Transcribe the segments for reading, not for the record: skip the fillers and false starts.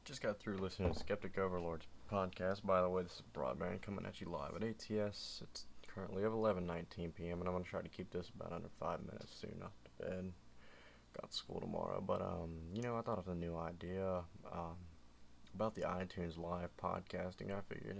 Just got through listening to Skeptic Overlord's podcast. By the way, this is Broadband coming at you live at ATS. It's currently of 11:19 p.m. and I'm gonna try to keep this about under 5 minutes soon. Off to bed. Got school tomorrow, but I thought of a new idea about the iTunes Live podcasting. I figured,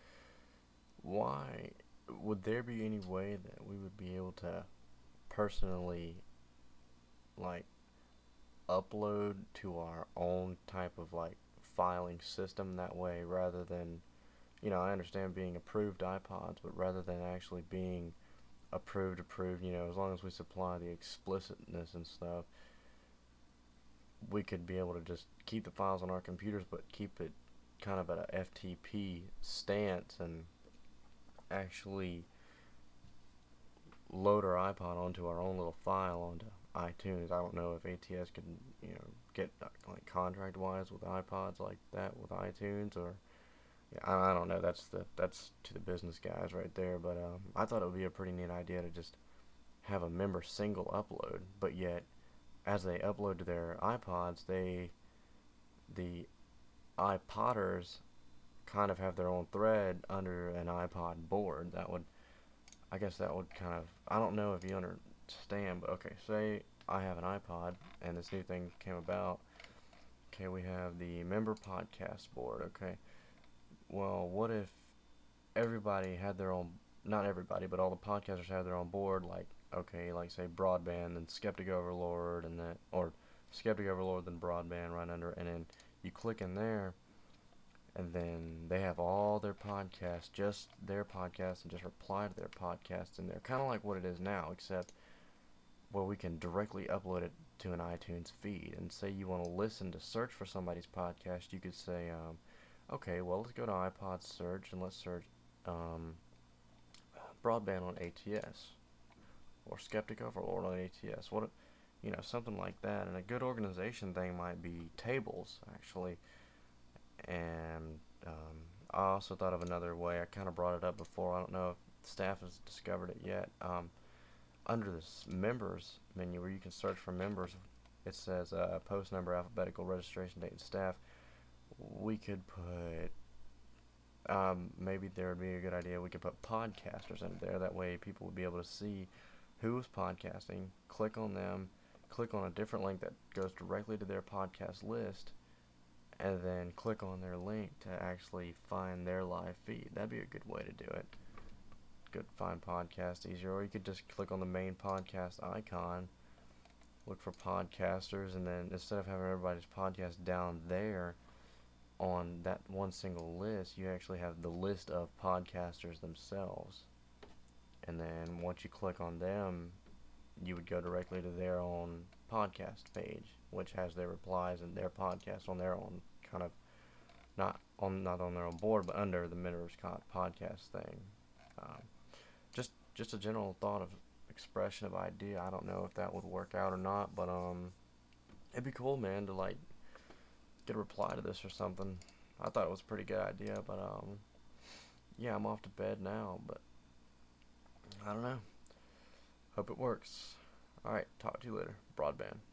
why would there be any way that we would be able to personally like upload to our own type of filing system that way rather than I understand being approved iPods, but rather than actually being approved, as long as we supply the explicitness and stuff, we could be able to just keep the files on our computers, but keep it kind of at a FTP stance and actually load our iPod onto our own little file onto iTunes. I don't know if ATS could, get contract wise with iPods like that with iTunes, or yeah, I don't know. That's to the business guys right there. But I thought it would be a pretty neat idea to just have a member single upload, but yet as they upload to their iPods, the iPodders kind of have their own thread under an iPod board. I guess that would kind of, I don't know if you understand, but okay, say I have an iPod and this new thing came about. Okay, we have the member podcast board. Okay, well, what if everybody had their own, not everybody, but all the podcasters have their own board, okay, like say Broadband, then Skeptic Overlord, and then, or Skeptic Overlord, then Broadband right under, and then you click in there, and then they have all their podcasts, just their podcasts, and just reply to their podcasts in there, kind of like what it is now, except where we can directly upload it to an iTunes feed. And say you want to listen to search for somebody's podcast, you could say, okay, well, let's go to iPod search and let's search um, Broadband on ATS or Skeptic Overlord on ATS. Something like that. And a good organization thing might be tables, actually. And I also thought of another way. I kind of brought it up before. I don't know if staff has discovered it yet. Under this members menu where you can search for members, it says post number, alphabetical, registration date, and staff. We could put maybe there would be a good idea. We could put podcasters in there. That way, people would be able to see who is podcasting. Click on them. Click on a different link that goes directly to their podcast list, and then click on their link to actually find their live feed. That'd be a good way to do it. Good, find podcast easier. Or you could just click on the main podcast icon, look for podcasters, and then instead of having everybody's podcast down there on that one single list, you actually have the list of podcasters themselves. And then once you click on them, you would go directly to their own podcast page, which has their replies and their podcast on their own kind of not on their own board, but under the Minter's podcast thing. Um, just a general thought of expression of idea. I don't know if that would work out or not, but it'd be cool, man, to get a reply to this or something. I thought it was a pretty good idea, but yeah, I'm off to bed now, but I don't know. Hope it works. Alright, talk to you later. Broadband.